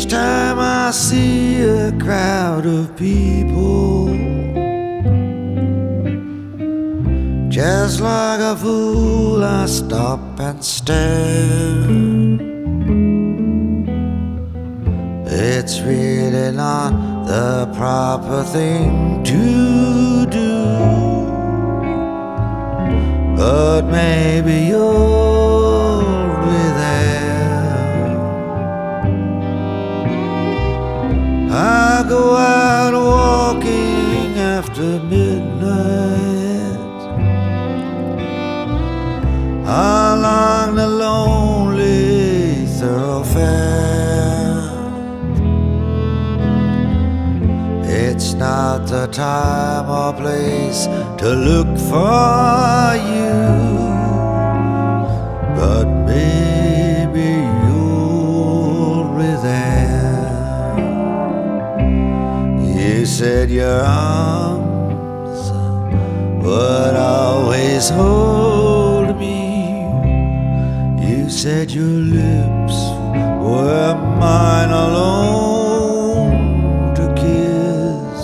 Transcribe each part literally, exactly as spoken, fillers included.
time I see a crowd of people, just like a fool I stop and stare. It's really not the proper thing to do, but maybe you'll be there. I go out walking after midnight along the lonely thoroughfare. It's not the time or place to look for you, but maybe you'll be there. You said your arms would always hold me. You said your lips were mine alone to kiss.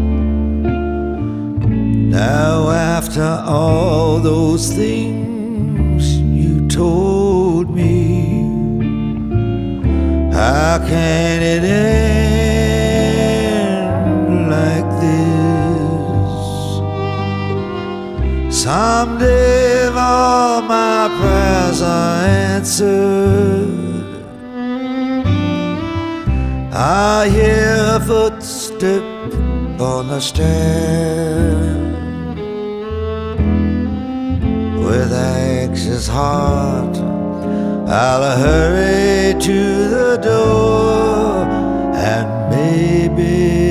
Now after all those things you told me, how can it end like this? Someday if all my prayers are answered, I hear a footstep on the stair. With anxious heart I'll hurry to the door, and maybe